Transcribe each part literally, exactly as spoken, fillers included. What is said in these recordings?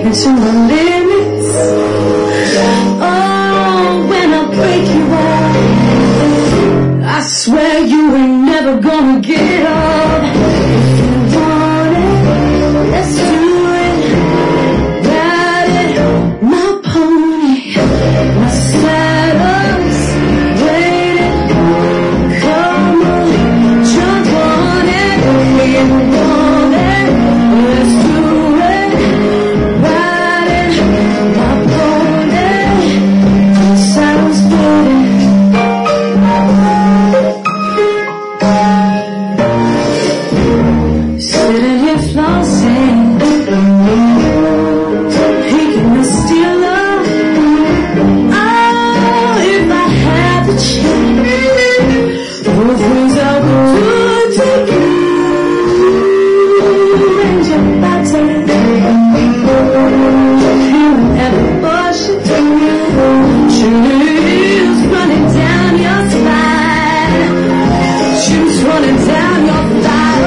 me to my limits. Oh, when I break you off, I swear you ain't never gonna get up. If you want it, let's do it. Ride it, my pony, my saddle's waiting. Come on, jump on it. If you want it, let's do it. Ride it, my pony, my saddle's waiting. Sitting here flossing, taking the steal up. Oh, if I had the chance, both ways I would take you. And your body, you ever push it through. Chills running down your spine, chills running down your thigh.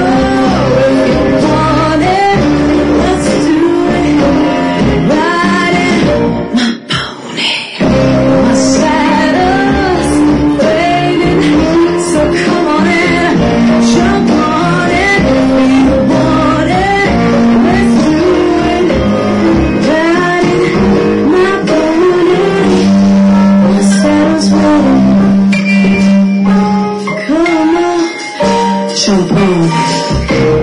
Jump on.